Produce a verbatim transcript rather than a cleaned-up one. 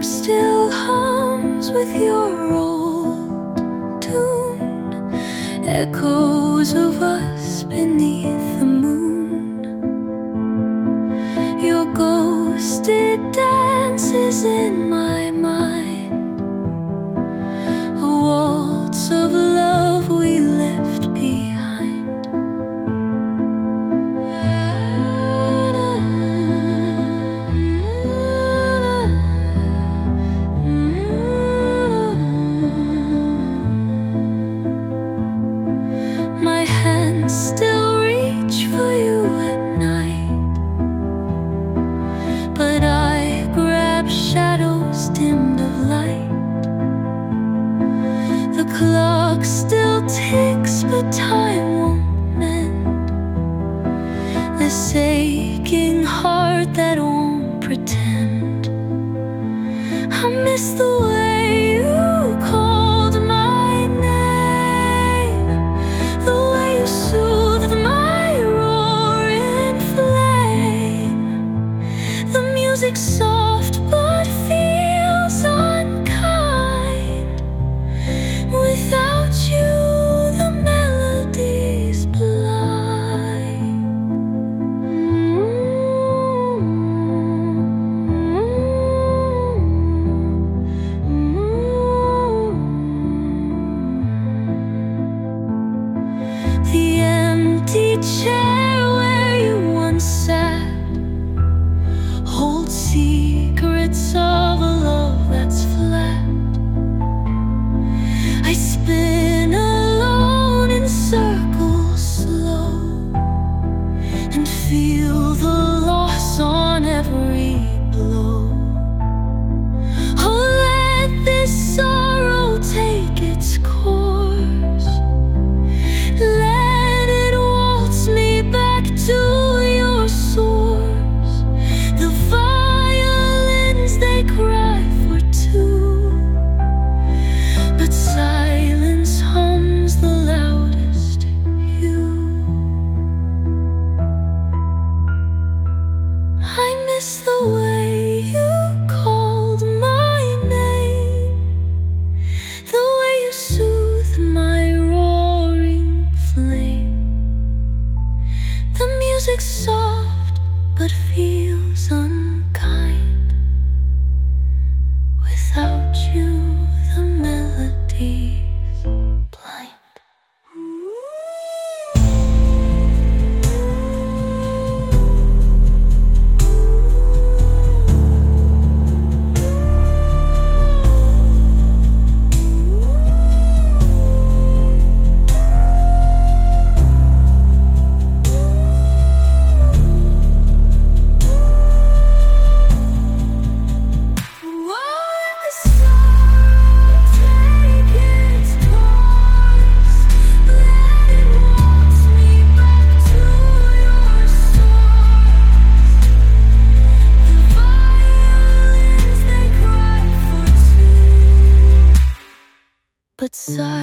still hums with your old tune, echoes of us beneath the moon. Your ghost, it dances in my mind, a waltz of love we left behind. My hands still reach for you at night, but I grab shadows dimmed of light. The clock still ticks, but time won't mend this aching heart that won't pretend. I miss the way you called my name, the way you soothed my roaring flame. The music soft but feels unkind. Without you, the melody's blind. The empty chair where you once sat holds secrets of a love that's flat. I spin alone in circles slow and feel the loss on every blow. Oh, let this sorrow take its course. Let it waltz me back to your source. The violins, they cry for two, but silence hums the loudest. You, I miss the way you called my name, the way you soothed my roaring flame. The music's soft but feels unkind. Without you, the melody's blind. But silence